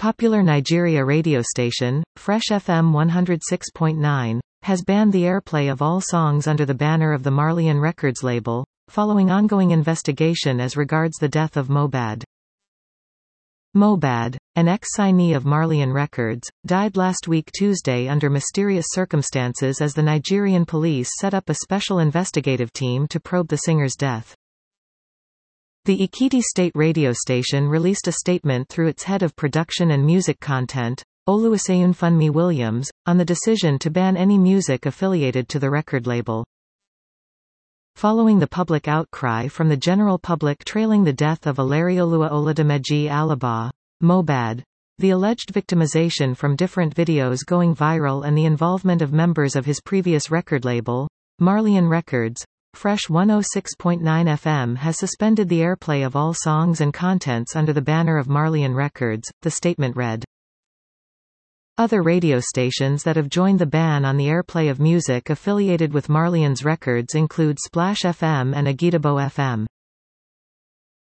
popular Nigeria radio station, Fresh FM 106.9, has banned the airplay of all songs under the banner of the Marlian Records label, following ongoing investigation as regards the death of Mohbad. Mohbad, an ex-signee of Marlian Records, died last week Tuesday under mysterious circumstances as the Nigerian police set up a special investigative team to probe the singer's death. The Ekiti State radio station released a statement through its head of production and music content, Oluwaseunfunmi Williams, on the decision to ban any music affiliated to the record label. Following the public outcry from the general public trailing the death of Ilerioluwa Oladimeji Alaba, Mohbad, the alleged victimization from different videos going viral and the involvement of members of his previous record label, Marlian Records, Fresh 106.9 FM has suspended the airplay of all songs and contents under the banner of Marlian Records, the statement read. Other radio stations that have joined the ban on the airplay of music affiliated with Marlian's records include Splash FM and Agitabo FM.